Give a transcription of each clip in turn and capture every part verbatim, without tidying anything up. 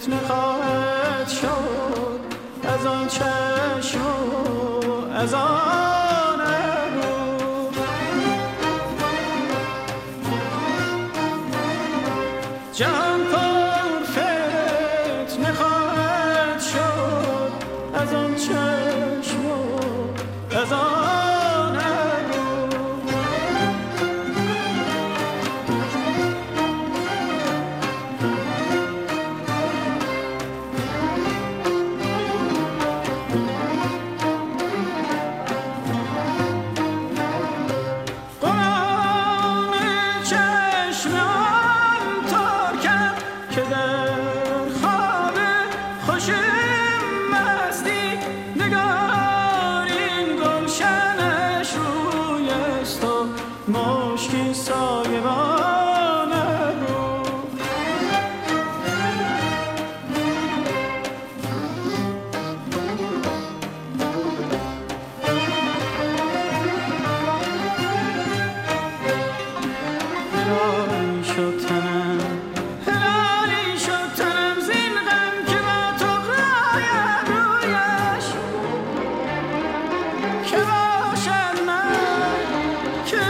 فتنه خواهد شد از آن چشم و از آن ابرو. جهان پر فتنه خواهد شد از آن چشم و از آن مشکی سایبان رو. هلالی شد تنم هلالی شد تنم زین غم که با تو غایم رویش که باشد من که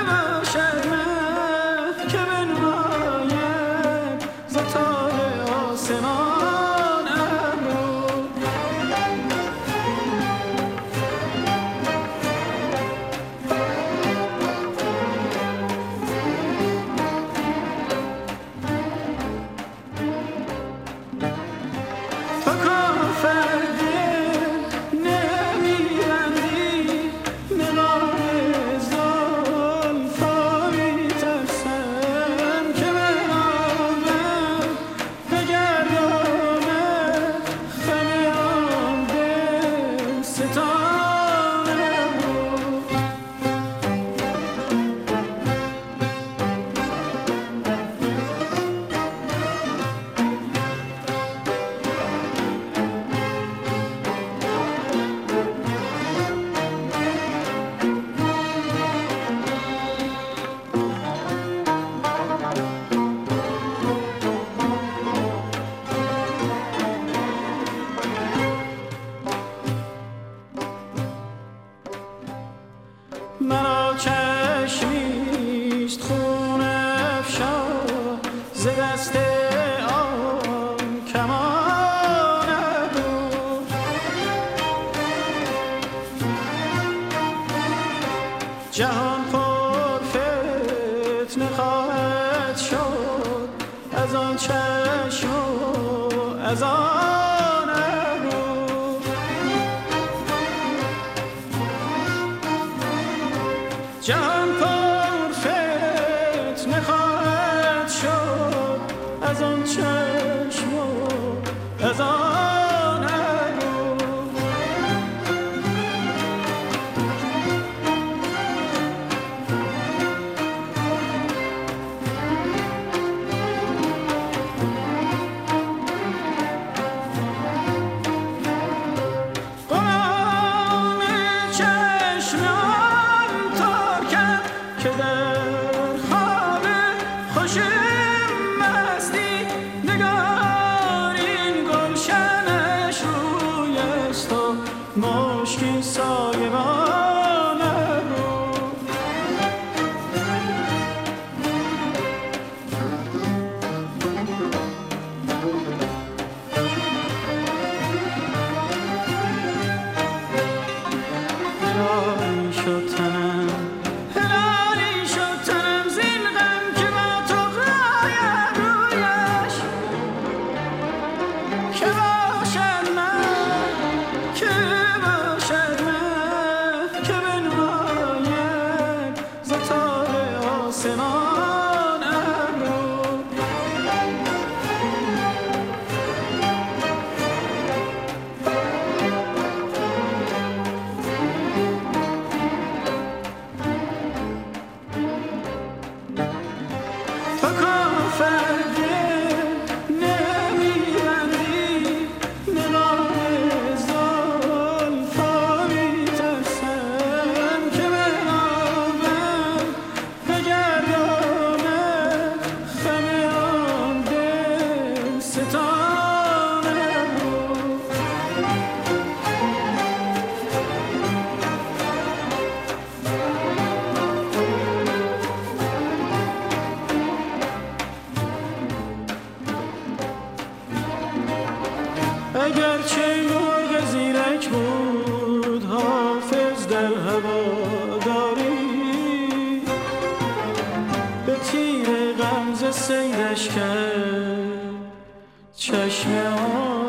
مرا چشمیست خون افشا ز دست آن کمان ابرو. جهان پر فتنه خواهد شد از آن چشم و از آن ابرو. جهان پر فتنه خواهد شد از آن چشم و از آن ابرو. مشکی سایبان رو. هلالی شد تنم هلالی شد تنم زین غم که با تو غایم رویش که باشد من که آسمان ابرو. تو کافرده نمیبندی نقاب زلفا میترسم که بنابم بگردم خم آن دل ستان اگرچه مرغ زیرک بود حافظ در هواداری، به تیر غمزه سیرش کرد چشم